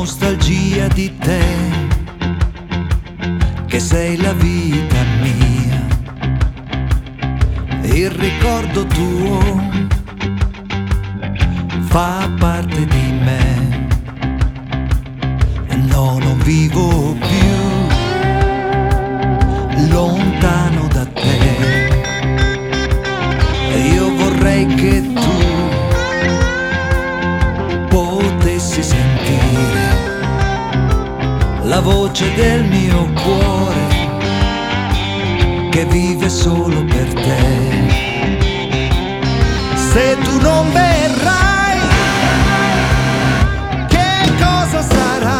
nostalgia di te, che sei la vita mia, il ricordo tuo fa parte di me. No, non vivo più lontano da te, e io vorrei che tu potessi sentire la voce del mio cuore che vive solo per te. Se tu non verrai, che cosa sarà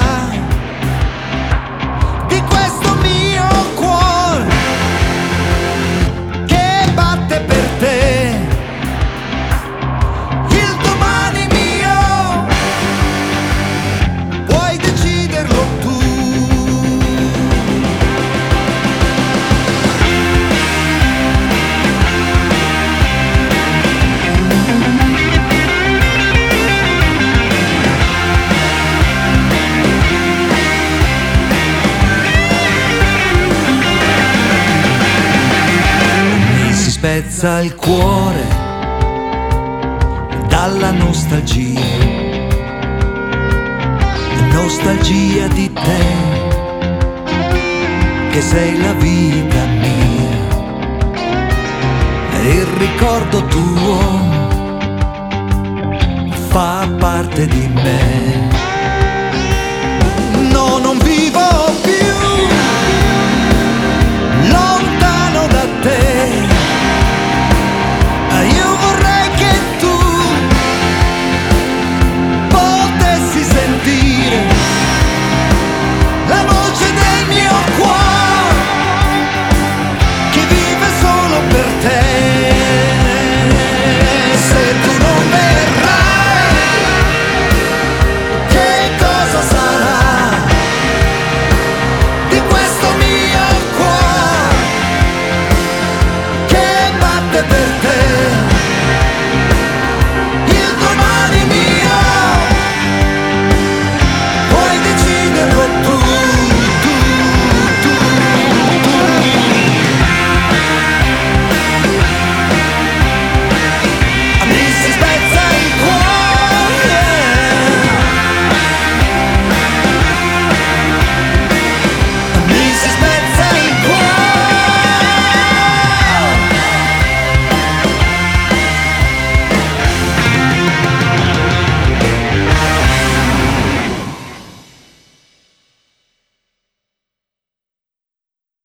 di questo mio cuore che batte per te? Il domani mio puoi deciderlo tu. Spezza il cuore dalla nostalgia, nostalgia di te, che sei la vita mia, e il ricordo tuo fa parte di me.